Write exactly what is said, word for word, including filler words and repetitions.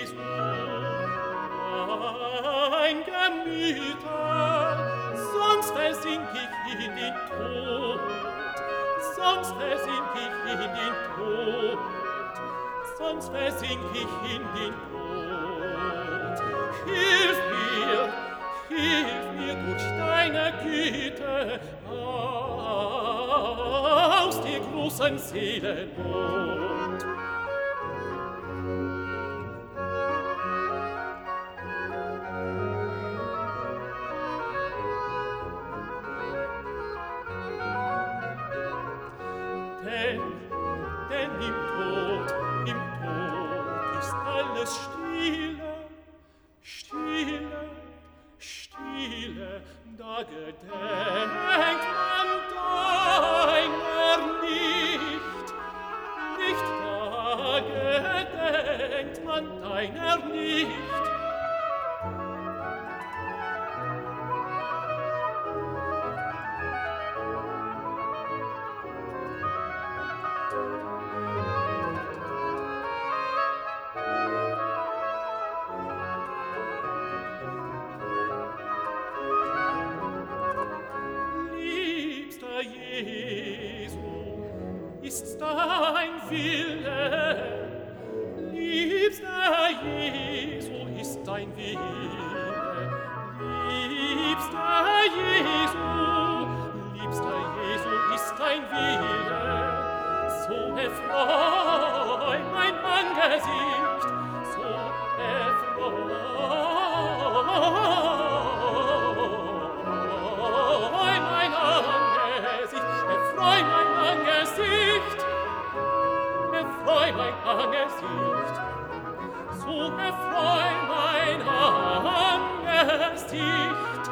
Jesu, mein Gemüter, sonst versink ich in den Tod, sonst versink ich in den Tod, sonst versink ich in den Tod. Hilf mir, hilf mir durch deine Güte aus der großen Seelennot. Denn, denn im Tod, im Tod ist alles stille, stille, stille, da gedenkt man deiner nicht, nicht da gedenkt man deiner nicht. Jesu, ist dein Wille, liebster Jesu, ist dein Wille, liebster Jesu, liebster Jesu, ist dein Wille, so erfreu mein Angesicht, so erfreu Erfreu mein Angesicht, so erfreu mein Angesicht,